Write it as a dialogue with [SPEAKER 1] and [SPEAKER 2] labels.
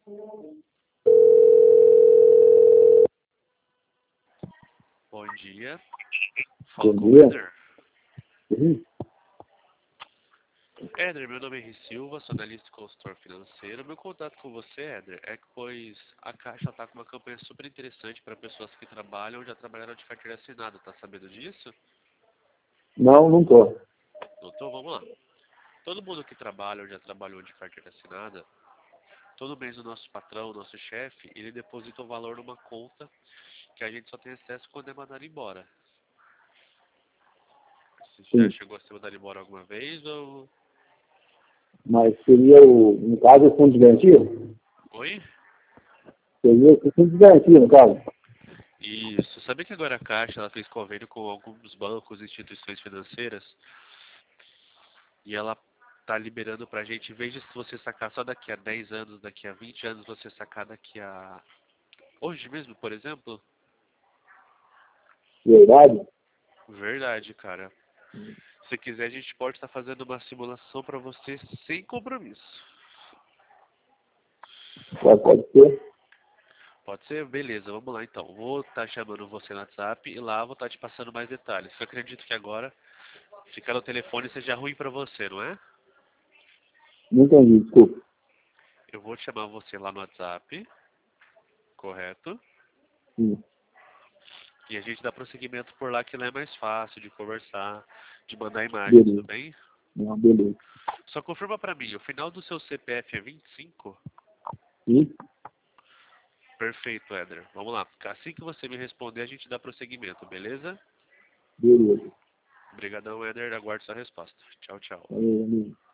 [SPEAKER 1] Bom dia.
[SPEAKER 2] Bom
[SPEAKER 1] Fala com o
[SPEAKER 2] dia.
[SPEAKER 1] Éder.
[SPEAKER 2] Sim.
[SPEAKER 1] Éder, meu nome é Henri Silva, sou analista e consultor financeiro. Meu contato com você, Éder, é que pois a Caixa está com uma campanha super interessante para pessoas que trabalham ou já trabalharam de carteira assinada. Tá sabendo disso?
[SPEAKER 2] Não, não tô.
[SPEAKER 1] Então vamos lá. Todo mundo que trabalha ou já trabalhou de carteira assinada, todo mês o nosso patrão, o nosso chefe, ele deposita o valor numa conta que a gente só tem acesso quando é mandado embora. Você já
[SPEAKER 2] Sim.
[SPEAKER 1] chegou a ser mandado embora alguma vez ou...
[SPEAKER 2] Mas seria no caso, o fundo de garantia?
[SPEAKER 1] Oi?
[SPEAKER 2] Seria o fundo de garantia, no caso.
[SPEAKER 1] Isso. Sabia que agora a Caixa ela fez convênio com alguns bancos e instituições financeiras e ela tá liberando pra gente, em vez de você sacar só daqui a 10 anos, daqui a 20 anos, você sacar daqui a... Hoje mesmo, por exemplo?
[SPEAKER 2] Verdade?
[SPEAKER 1] Verdade, cara. Se quiser, a gente pode estar fazendo uma simulação pra você sem compromisso.
[SPEAKER 2] Pode ser.
[SPEAKER 1] Pode ser? Beleza, vamos lá então. Vou estar chamando você no WhatsApp e lá vou estar te passando mais detalhes. Eu acredito que agora ficar no telefone seja ruim pra você, não é?
[SPEAKER 2] Não entendi, desculpa.
[SPEAKER 1] Eu vou chamar você lá no WhatsApp, correto?
[SPEAKER 2] Sim.
[SPEAKER 1] E a gente dá prosseguimento por lá que lá é mais fácil de conversar, de mandar imagem, tudo
[SPEAKER 2] Beleza.
[SPEAKER 1] bem?
[SPEAKER 2] Não, beleza.
[SPEAKER 1] Só confirma pra mim, o final do seu CPF é 25?
[SPEAKER 2] Sim.
[SPEAKER 1] Perfeito, Éder. Vamos lá. Assim que você me responder, a gente dá prosseguimento, beleza?
[SPEAKER 2] Beleza.
[SPEAKER 1] Obrigadão, Éder. Aguardo sua resposta. Tchau, tchau.
[SPEAKER 2] Valeu, amigo.